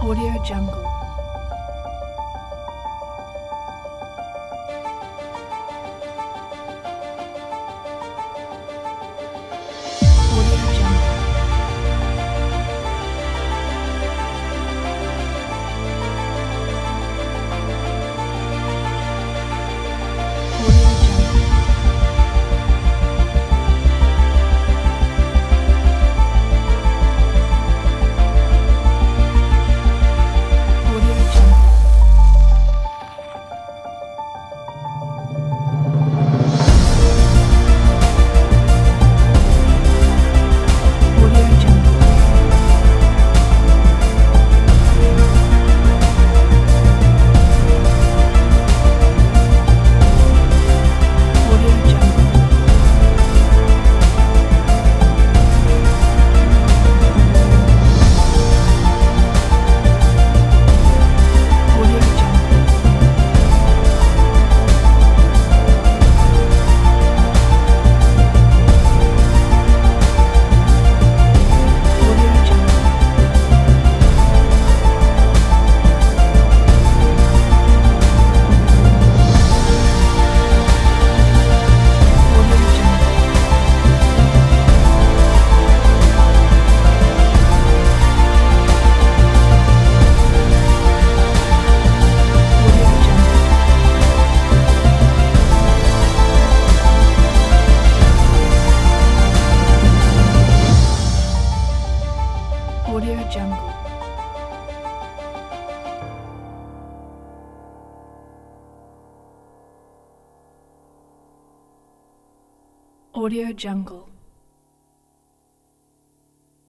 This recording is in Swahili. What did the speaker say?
Audio Jungle. Audio Jungle. Audio Jungle. Audio Jungle. Audio Jungle. Audio Jungle. Audio Jungle. Audio Jungle. Audio Jungle. Audio Jungle. Audio Jungle. Audio Jungle.